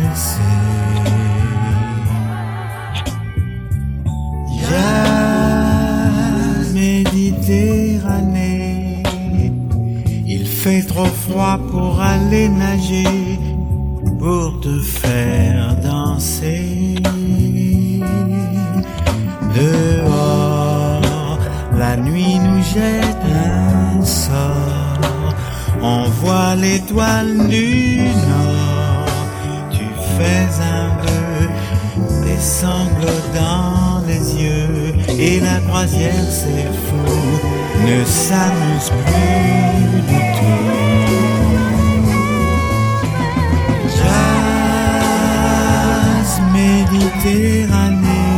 Jazz Méditerranée, il fait trop froid pour aller nager, pour te faire danser. Dehors, la nuit nous jette un sort, on voit l'étoile du nord. Tu fais un vœu, des sanglots dans les yeux, et la croisière c'est fou, ne s'amuse plus du tout. Jazz Méditerranée,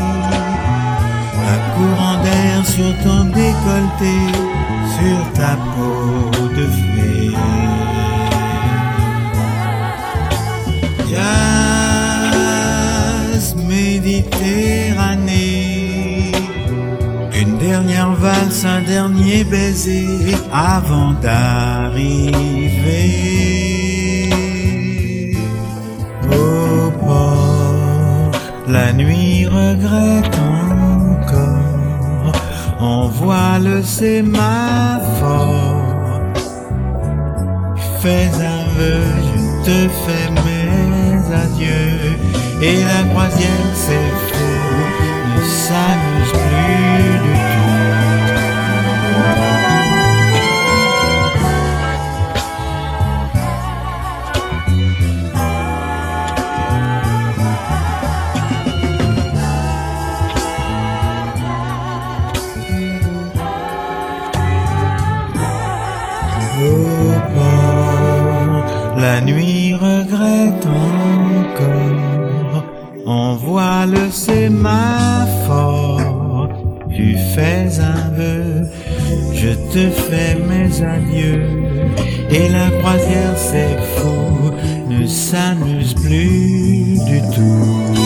un courant d'air sur ton décolleté, sur ta peau de fée. Jazz Méditerranée, une dernière valse, un dernier baiser avant d'arriver au port. La nuit regrette encore, on voit le sémaphore. Fais un vœu, je te fais mes adieux, et la croisière c'est fou, ne s'amuse plus du au port. La nuit regrette encore, on voit le sémaphore. Tu fais un vœu, je te fais mes adieux, et la croisière c'est fou, ne s'amuse plus du tout.